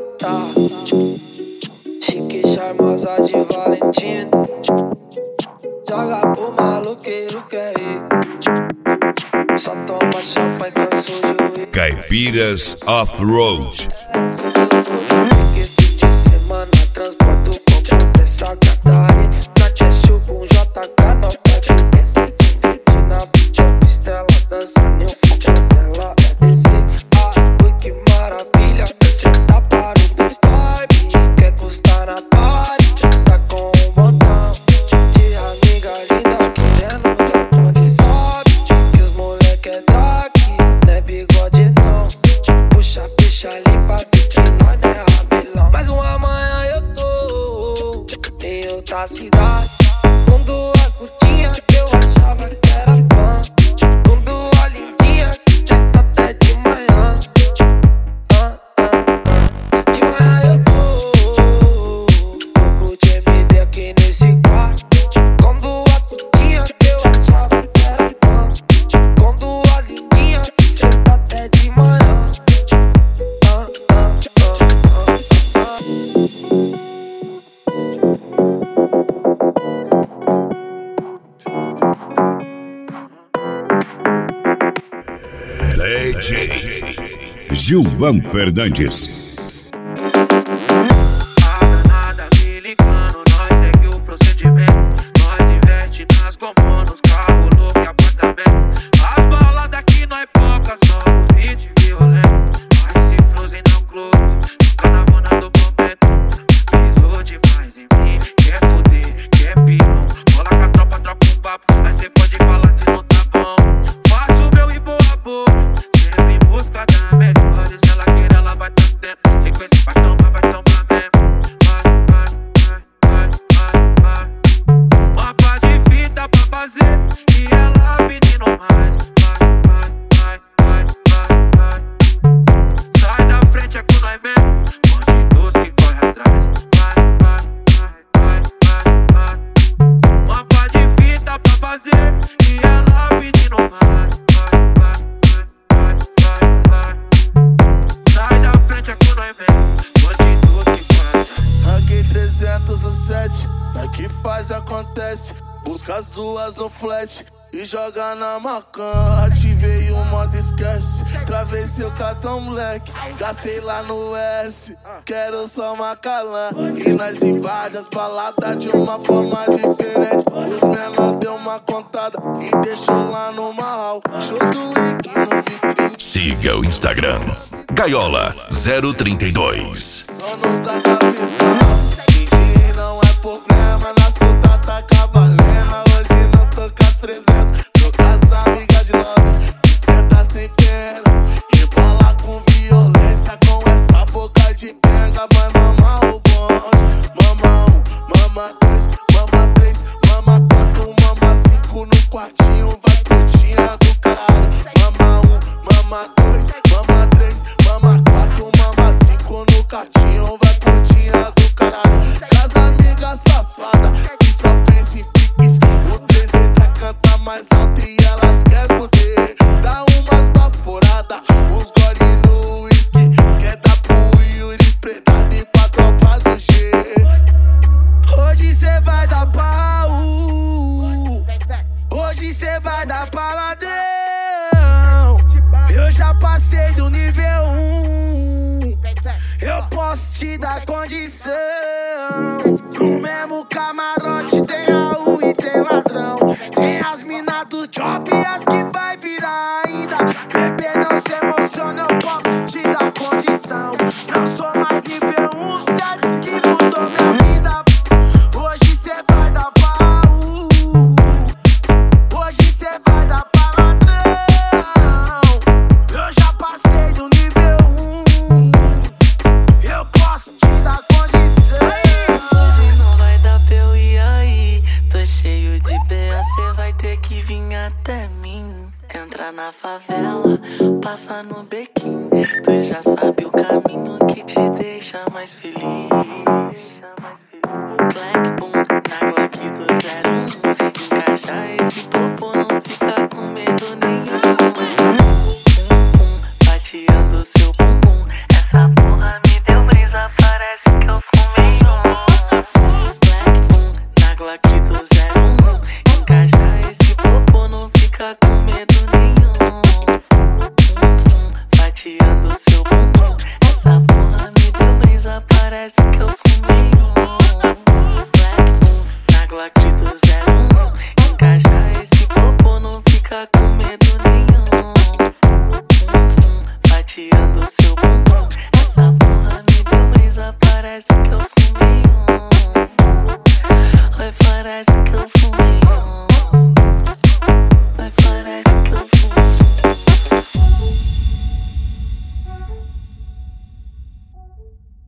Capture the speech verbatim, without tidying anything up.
gata, chique charmosa de Valentina. Joga pro maloqueiro que é rico, só toma champanhe, cansou de ouvir Caipiras Off-Road. que fim de semana transporta o combo dessa gata aí. Na Cheshu com J K não pede esse de na pista, eu visto ela dançando e o foco dela é descer. Ah, ui que maravilha, você tá para o vibe, quer custar na party, tá com um montão de amiga linda querendo dar onde sobe, que os moleque é drag, não é bigode não. Puxa a ficha ali pra ver que nós não é rabilão. Mas um amanhã eu tô em outra cidade, com duas putinhas que eu achava que era fã, com duas lindinhas que tenta até de manhã. ah, ah, ah. De manhã eu tô vou curtir M D aqui nesse quarto, com duas putinhas que eu achava que era fã, com duas lindinhas que senta até de manhã. ah, ah, ah, ah, ah. D J Gilvan Fernandes. Nada me ligando, nós segue o procedimento. Nós investe nas gomas, nos carros loucos e apartamento. As baladas aqui não é poucas, somos hit violento. Mas se fruzem não close, fica na bona do momento. Pisou demais em mim, quer foder, quer pirão. Rola com a tropa, troca um papo, aí cê pode falar se não tá bom. Faço o meu e boa boa, sempre em busca da melhor. Se ela querer, ela vai tá tendo. Sequência vai tomar, vai tomar mesmo. Vai, vai, vai, vai, vai, vai. Mapa de fita pra fazer e ela pedindo mais. Vai, vai, vai, vai, vai, vai. Sai da frente, é com nós mesmo. Bandidos que corre atrás. Vai, vai, vai, vai, vai, vai. Mapa de fita pra fazer e ela pedindo mais. Vai, vai, vai, vai, vai. Sai da frente, é com nós mesmo. Bandidos que corre atrás. Aqui trezentos e sete, aqui faz e acontece. Busca as duas no flat e joga na macan. Ativei o modo esquece, travessei o cartão moleque, gastei lá no S, quero só macalã. E nós invade as baladas de uma forma diferente. Os menor deu uma contada e deixou lá no mal. Show do Wiki no vitrine. Siga o Instagram Gaiola zero trinta e dois. Donos da capital, fingir não é problema, nas putas tá cavalendo. Hoje não tô com as presenças, tô com as amigas de Londres, esquenta sem pena, rebola com violência, com essa boca de penga. Vai mamar o bonde, mama um, mama dois, mama três, mama quatro, mama cinco no quartinho, vai putinha do caralho. Mama um, mama dois, mama três, mama quatro, mama cinco no quartinho, vai putinha do caralho. Casa amiga safada, que só pensa em piques, o três letras canta mais alto e elas querem poder. Dá umas baforadas, os gole no whisky, quer dar pro Yuri predado e pra tropa do G. Hoje cê vai dar pau, hoje cê vai dar paladão. Eu já passei do nível um, eu posso te dar condição. No mesmo camarote tem a U e tem ladrão, tem as minas do job e as que vai virar ainda. Bebê, não se emociona, eu posso te dar condição. Não sou mais nível um, sete que mudou minha vida. Hoje cê vai dar pau, hoje cê vai dar paladrão. Eu já passei do nível um, eu posso te dar condição. Hoje não vai dar pra eu ir aí, tô cheio de B A, cê vai ter que vir até mim. Entra na favela, passa no bequim, tu já sabe o caminho que te deixa mais feliz. Clack boom, na Glock do zero um, encaixa esse popo, não fica com medo nenhum. Pum, pum, fatiando seu bumbum, essa porra me deu brisa. parece